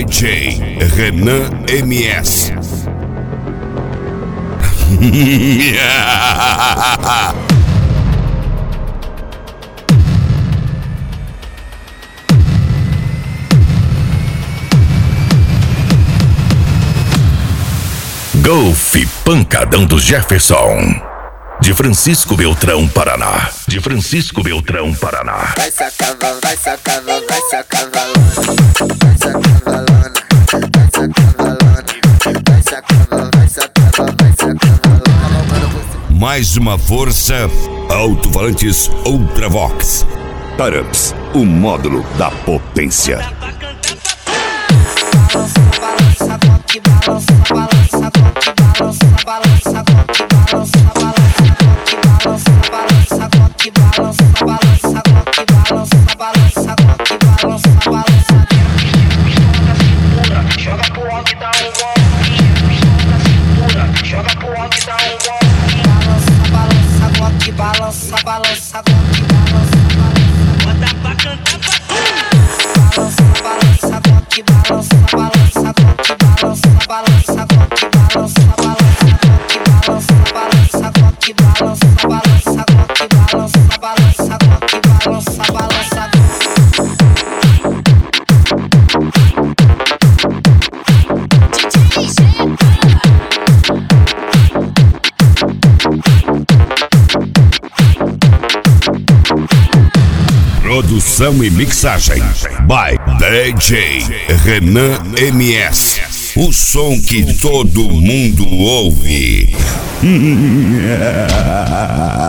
DJ Renan MS. Golf Pancadão do Jefferson. De Francisco Beltrão, Paraná. De Francisco Beltrão, Paraná. Vai sacar, vai sacar, vai sacar valona. Vai sacar valona. Vai sacar valona. Vai sacar, vai sacar, vai sacar valona. Mais uma força, alto-falantes Ultravox. Taramps, o módulo da potência. Balança, coque, balança, balança, coque, balança, balança, coque, balança, balança, coque, balança, balança, coque, balança, balança, coque, balança, balança, coque, balança, balança. Joga pro alto e dá um golpe. Joga pro alto e dá um golpe. Balança, balança, coque, balança, balança, coque, balança, balança. Bota pra cantar pra balança, balança, coque, balança, balança, coque, balança, balança, coque, balança, balança, coque, balança, balança, coque, balança, balança, coque, balança, balança, coque, balança, balança. Produção e mixagem by DJ Renan MS. O som que todo mundo ouve.